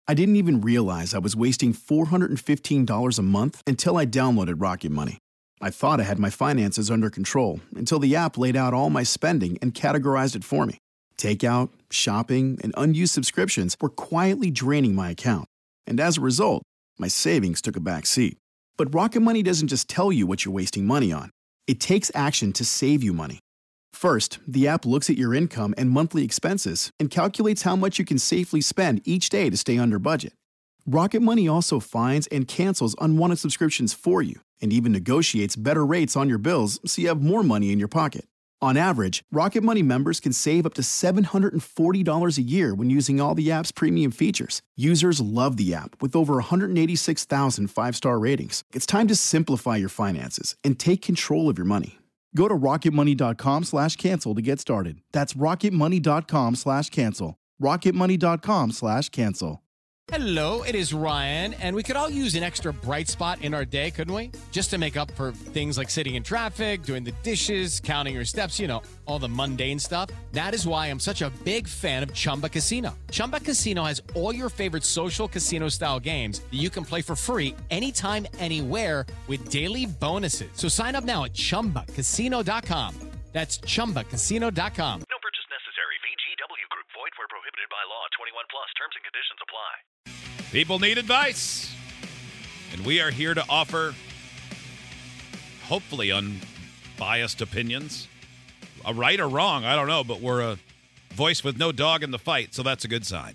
I didn't even realize I was wasting $415 a month until I downloaded Rocket Money. I thought I had my finances under control until the app laid out all my spending and categorized it for me. Takeout, shopping, and unused subscriptions were quietly draining my account. And as a result, my savings took a back seat. But Rocket Money doesn't just tell you what you're wasting money on. It takes action to save you money. First, the app looks at your income and monthly expenses and calculates how much you can safely spend each day to stay under budget. Rocket Money also finds and cancels unwanted subscriptions for you and even negotiates better rates on your bills so you have more money in your pocket. On average, Rocket Money members can save up to $740 a year when using all the app's premium features. Users love the app with over 186,000 five-star ratings. It's time to simplify your finances and take control of your money. Go to rocketmoney.com/cancel to get started. That's rocketmoney.com/cancel. rocketmoney.com/cancel. Hello, it is Ryan, and we could all use an extra bright spot in our day, couldn't we? Just to make up for things like sitting in traffic, doing the dishes, counting your steps, you know, all the mundane stuff. That is why I'm such a big fan of Chumba Casino. Chumba Casino has all your favorite social casino-style games that you can play for free anytime, anywhere with daily bonuses. So sign up now at ChumbaCasino.com. That's ChumbaCasino.com. No purchase necessary. VGW Group. Void where prohibited by law. 21 plus. Terms and conditions apply. People need advice, and we are here to offer hopefully unbiased opinions. A right or wrong, I don't know, but we're a voice with no dog in the fight, so that's a good sign.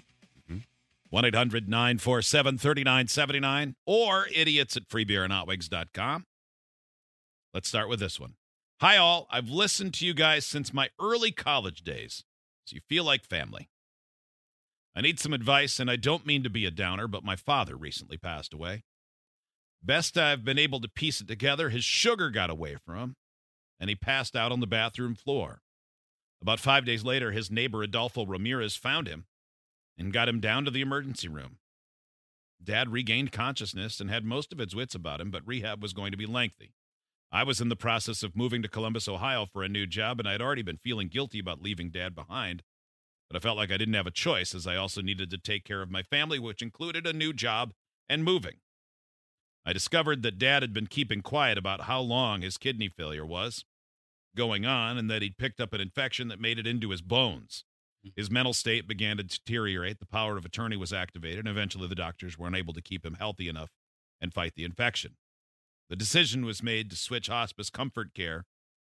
1-800-947-3979 or idiots at freebeerandhotwings.com. Let's start with this one. Hi, all. I've listened to you guys since my early college days, so you feel like family. I need some advice, and I don't mean to be a downer, but my father recently passed away. Best I've been able to piece it together, his sugar got away from him, and he passed out on the bathroom floor. About 5 days later, his neighbor Adolfo Ramirez found him and got him down to the emergency room. Dad regained consciousness and had most of his wits about him, but rehab was going to be lengthy. I was in the process of moving to Columbus, Ohio for a new job, and I'd already been feeling guilty about leaving Dad behind. But I felt like I didn't have a choice, as I also needed to take care of my family, which included a new job and moving. I discovered that Dad had been keeping quiet about how long his kidney failure was going on, and that he'd picked up an infection that made it into his bones. His mental state began to deteriorate, the power of attorney was activated, and eventually the doctors were unable to keep him healthy enough and fight the infection. The decision was made to switch to hospice/comfort care,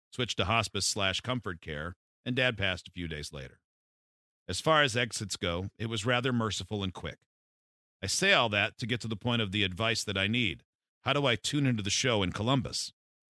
and Dad passed a few days later. As far as exits go, it was rather merciful and quick. I say all that to get to the point of the advice that I need. How do I tune into the show in Columbus?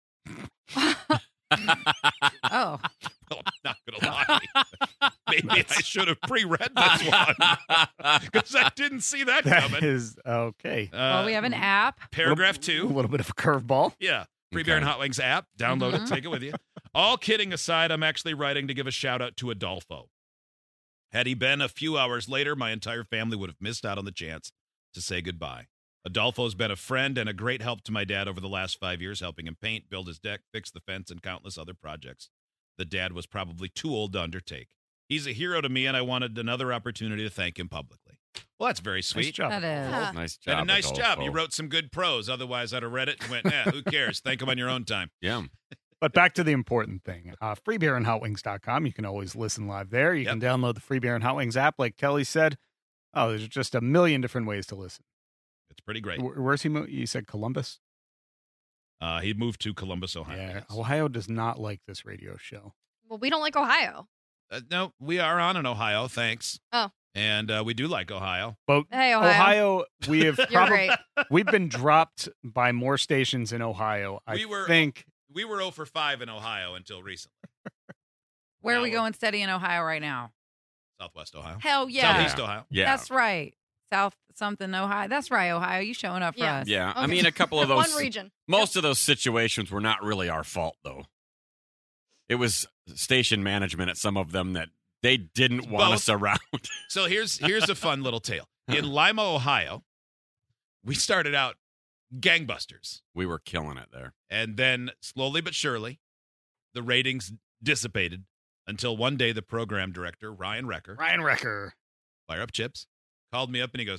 Oh. Well, I'm not going to lie. Maybe I should have pre-read this one because I didn't see that coming. That is okay. Well, we have an app. Paragraph A 2. little bit of a curveball. Yeah. Free Beer and Hot Wings app. Download it. Take it with you. All kidding aside, I'm actually writing to give a shout-out to Adolfo. Had he been a few hours later, my entire family would have missed out on the chance to say goodbye. Adolfo's been a friend and a great help to my dad over the last 5 years, helping him paint, build his deck, fix the fence, and countless other projects that Dad was probably too old to undertake. He's a hero to me, and I wanted another opportunity to thank him publicly. Well, that's very sweet. Nice job. That is. Nice And job. a nice Adolfo. job. You wrote some good prose. Otherwise, I'd have read it and went, who cares? Thank him on your own time. Yeah. But back to the important thing. Freebeerandhotwings.com. You can always listen live there. You can download the Free Beer and Hot Wings app, like Kelly said. Oh, there's just a million different ways to listen. It's pretty great. Where's he moved? You said Columbus? He moved to Columbus, Ohio. Yeah. Yes. Ohio does not like this radio show. Well, we don't like Ohio. No, we are on in Ohio, thanks. Oh. And we do like Ohio. But Hey, Ohio. we have You're probably great. we've been dropped by more stations in Ohio. I think We were 0 for 5 in Ohio until recently. Where Now are we we're- going steady in Ohio right now? Southwest Ohio. Hell yeah. Southeast Ohio. Yeah. That's right. South something Ohio. That's right, Ohio. You showing up for Yeah. us. Yeah. I Okay. mean, a couple of those. One region. Most of those situations were not really our fault, though. It was station management at some of them that they didn't want us around. So here's a fun little tale. In Lima, Ohio, we started out gangbusters. We were killing it there. And then slowly but surely, the ratings dissipated until one day the program director, Ryan Recker, Ryan Wrecker. Fire Up Chips, called me up and he goes,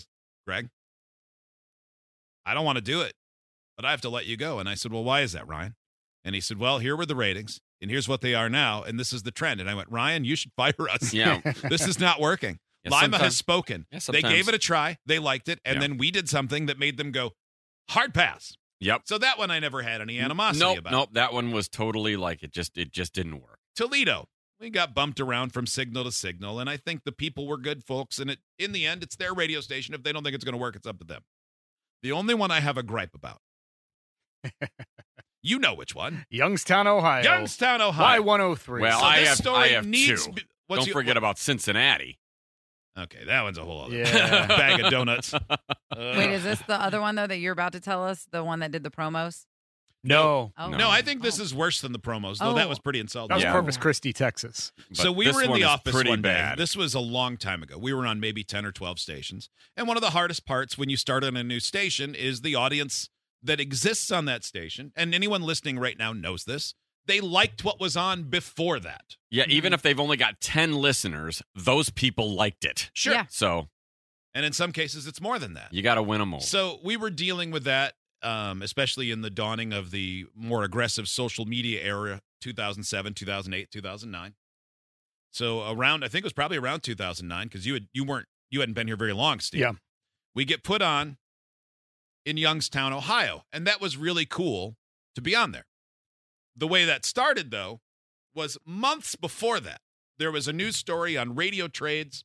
Greg, I don't want to do it, but I have to let you go. And I said, well, why is that, Ryan? And he said, well, here were the ratings, and here's what they are now, and this is the trend. And I went, Ryan, you should fire us. Yeah. This is not working. Yeah, Lima has spoken. Yeah, they gave it a try. They liked it. And Yeah. then we did something that made them go, hard pass. Yep. So that one I never had any animosity about. Nope. That one was totally like it just didn't work. Toledo. We got bumped around from signal to signal, and I think the people were good folks, and in the end, it's their radio station. If they don't think it's going to work, it's up to them. The only one I have a gripe about. You know which one. Youngstown, Ohio. Youngstown, Ohio. Y103. Well, So I this have story two. needs- what's Don't your- forget about Cincinnati. Okay, that one's a whole other Yeah. bag of donuts. Wait, is this the other one though that you're about to tell us? The one that did the promos? No. Oh, No, I think this is worse than the promos, though. That was pretty insulting. That was Yeah. Corpus Christi, Texas. So But we this were in one the is office pretty one day. bad. This was a long time ago. We were on maybe 10 or 12 stations. And one of the hardest parts when you start on a new station is the audience that exists on that station. And anyone listening right now knows this. They liked what was on before that. Yeah, even if they've only got 10 listeners, those people liked it. Sure. Yeah. So And in some cases, it's more than that. you got to win them over. So we were dealing with that, especially in the dawning of the more aggressive social media era, 2007, 2008, 2009. So around, I think it was probably around 2009, because you hadn't been here very long, Steve. Yeah. We get put on in Youngstown, Ohio, and that was really cool to be on there. The way that started, though, was months before that. There was a news story on Radio Trades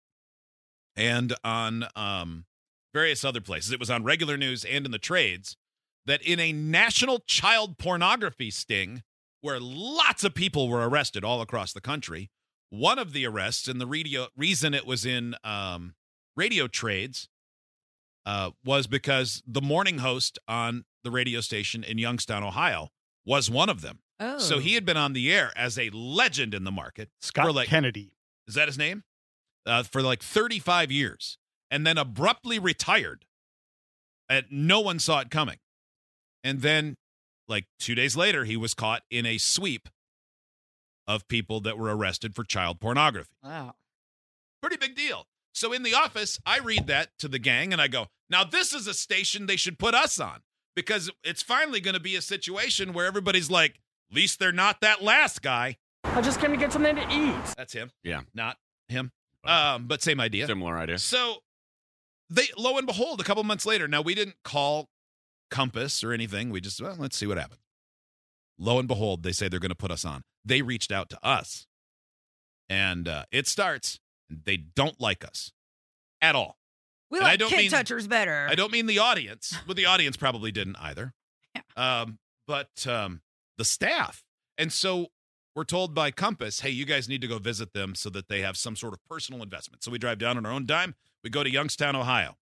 and on various other places. It was on regular news and in the trades that in a national child pornography sting where lots of people were arrested all across the country, one of the arrests and the reason it was in Radio Trades was because the morning host on the radio station in Youngstown, Ohio, was one of them. Oh. So he had been on the air as a legend in the market. Scott for Kennedy. Is that his name? For like 35 years, and then abruptly retired. And no one saw it coming. And then, like 2 days later, he was caught in a sweep of people that were arrested for child pornography. Wow. Pretty big deal. So in the office, I read that to the gang, and I go, now this is a station they should put us on, because it's finally going to be a situation where everybody's like, at least they're not that last guy. I just came to get something to eat. That's him. Yeah. Not him. But same idea. Similar idea. So they, lo and behold, a couple months later, now we didn't call Compass or anything. We just, well, let's see what happens. Lo and behold, they say they're going to put us on. They reached out to us, and it starts. They don't like us at all. We And I like don't kid mean- touchers better. I don't mean the audience. Well, the audience probably didn't either. Yeah. But the staff. And so we're told by Compass, hey, you guys need to go visit them so that they have some sort of personal investment. So we drive down on our own dime. We go to Youngstown, Ohio.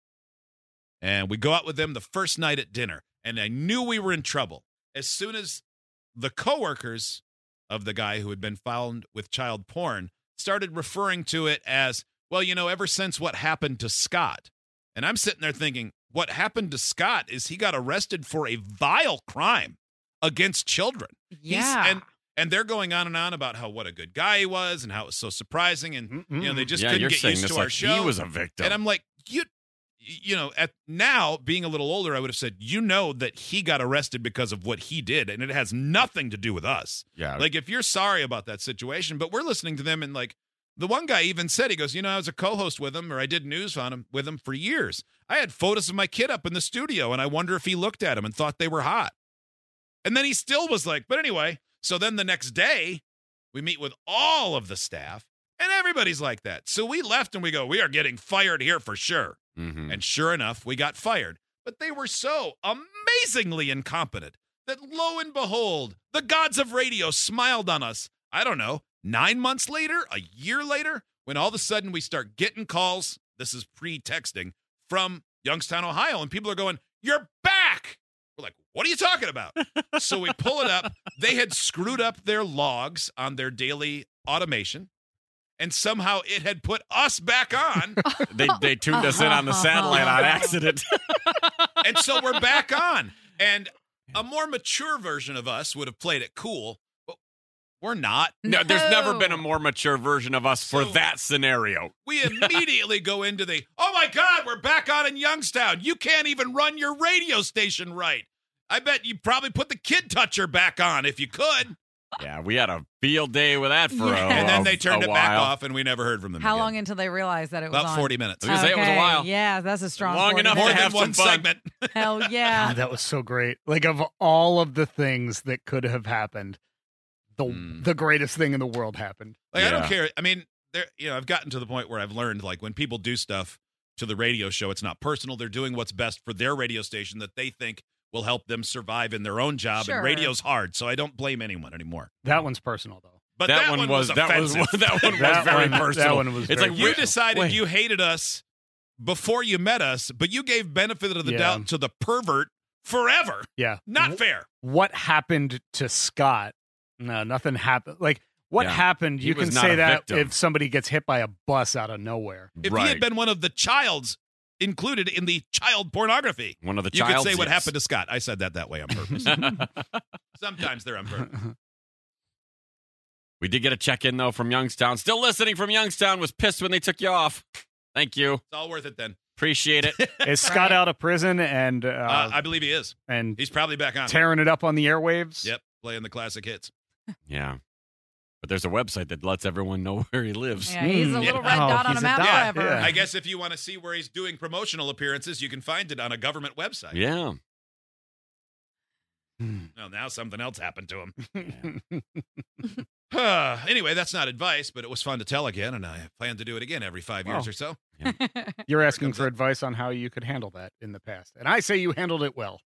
And we go out with them the first night at dinner. And I knew we were in trouble. As soon as the coworkers of the guy who had been found with child porn started referring to it as, well, you know, ever since what happened to Scott. And I'm sitting there thinking, what happened to Scott is he got arrested for a vile crime against children. Yeah. And they're going on and on about how what a good guy he was and how it was so surprising. And, you know, they just Yeah, couldn't you're get saying used this to our like show. he was a victim. And I'm like, you know, at now being a little older, I would have said, you know, that he got arrested because of what he did. And it has nothing to do with us. Yeah. Like, if you're sorry about that situation, but we're listening to them, and like the one guy even said, he goes, you know, I was a co-host with him, or I did news on him with him for years. I had photos of my kid up in the studio, and I wonder if he looked at them and thought they were hot. And then he still was like, but anyway, so then the next day we meet with all of the staff, and everybody's like that. So we left and we go, we are getting fired here for sure. Mm-hmm. And sure enough, we got fired. But they were so amazingly incompetent that lo and behold, the gods of radio smiled on us. I don't know, 9 months later, a year later, when all of a sudden we start getting calls, this is pre-texting, from Youngstown, Ohio, and people are going, you're back. We're like, what are you talking about? So we pull it up. They had screwed up their logs on their daily automation, and somehow it had put us back on. They tuned us in on the satellite on accident. And so we're back on. And a more mature version of us would have played it cool. But We're not. No, there's No. never been a more mature version of us for that scenario. We immediately go into the, oh my God, we're back on in Youngstown. You can't even run your radio station right. I bet you probably put the kid toucher back on if you could. Yeah, we had a field day with that for And then they turned a it back while. off, and we never heard from them How again. long until they realized that it was About on? 40 minutes. I was gonna say it was a while. Yeah, that's a strong Long 40 enough More to minutes. than have one some fun. segment. Hell yeah. God, that was so great. Like, of all of the things that could have happened, the greatest thing in the world happened. Like, I don't Yeah. care. I mean, I've gotten to the point where I've learned, like, when people do stuff to the radio show, it's not personal. They're doing what's best for their radio station that they think will help them survive in their own job. Sure. And radio's hard, so I don't blame anyone anymore. That one's personal, though. But That one was offensive. that one was That very one- personal. that one was it's very like You decided wait. you hated us before you met us, but you gave benefit of the Yeah. doubt to the pervert forever. Yeah. Not fair. What happened to Scott? No, nothing happened. Like, what Yeah. happened? He You was can not say a that victim. if somebody gets hit by a bus out of nowhere. If he Right. had been one of the childs included in the child pornography, One of the you could childs, say what yes. happened to Scott. I said that way on purpose. Sometimes they're on purpose. We did get a check-in, though, from Youngstown. Still listening from Youngstown. Was pissed when they took you off. Thank you. It's all worth it then. Appreciate it. Is Scott out of prison and I believe he is. and He's probably back on. tearing it up on the airwaves? Yep, playing the classic hits. Yeah. But there's a website that lets everyone know where he lives. Yeah, he's a Mm, little yeah. red Oh, dot on a he's a map dot, forever. yeah. I guess if you want to see where he's doing promotional appearances, you can find it on a government website. Yeah. Well, now something else happened to him. Anyway, that's not advice, but it was fun to tell again, and I plan to do it again every 5 years Wow. or so. You're asking comes for up. advice on how you could handle that in the past. And I say you handled it well.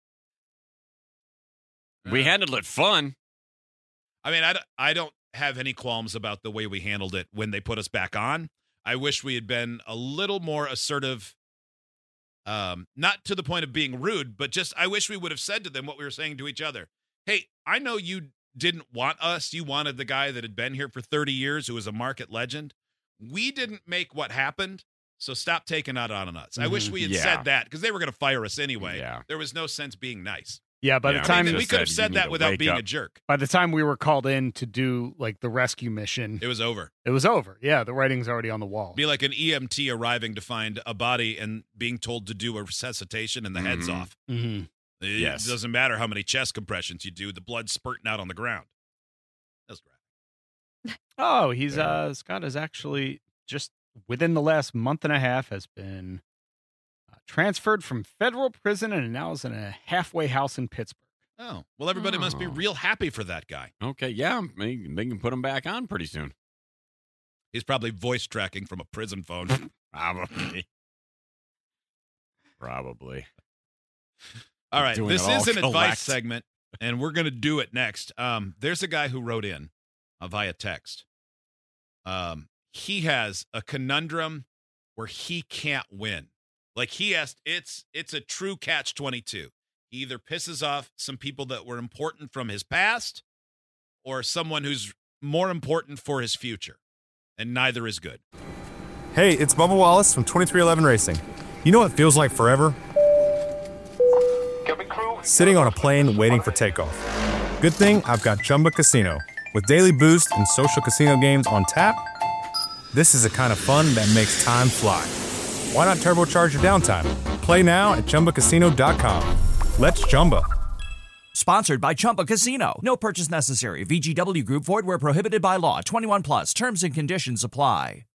We handled it fun. I mean, I don't have any qualms about the way we handled it when they put us back on. I wish we had been a little more assertive, not to the point of being rude, but just I wish we would have said to them what we were saying to each other. Hey, I know you didn't want us. You wanted the guy that had been here for 30 years who was a market legend. We didn't make what happened, so stop taking that on us. I wish we had Yeah. said that because they were going to fire us anyway. Yeah. There was no sense being nice. Yeah, by Yeah, the I time mean, we just could have said, said "You that need to without wake being up." a jerk. by the time we were called in to do like the rescue mission, It was over. it was over. Yeah, the writing's already on the wall. Be like an EMT arriving to find a body and being told to do a resuscitation and the head's Mhm. off. Mm-hmm. It Yes. doesn't matter how many chest compressions you do, the blood's spurting out on the ground. That's right. Oh, he's Scott is actually just within the last month and a half has been transferred from federal prison and now is in a halfway house in Pittsburgh. Oh, well, everybody must be Oh. real happy for that guy. Okay, yeah. Maybe they can put him back on pretty soon. He's probably voice tracking from a prison phone. Probably. Probably. All right, Doing this it all is an advice collect. segment, and we're going to do it next. There's a guy who wrote in via text. He has a conundrum where he can't win. Like he asked, it's a true catch-22. He either pisses off some people that were important from his past or someone who's more important for his future, and neither is good. Hey, it's Bubba Wallace from 2311 Racing. You know what feels like forever? Sitting on a plane waiting for takeoff. Good thing I've got Chumba Casino. With daily boost and social casino games on tap, this is the kind of fun that makes time fly. Why not turbocharge your downtime? Play now at ChumbaCasino.com. Let's Chumba. Sponsored by Chumba Casino. No purchase necessary. VGW Group. Void where prohibited by law. 21 plus. Terms and conditions apply.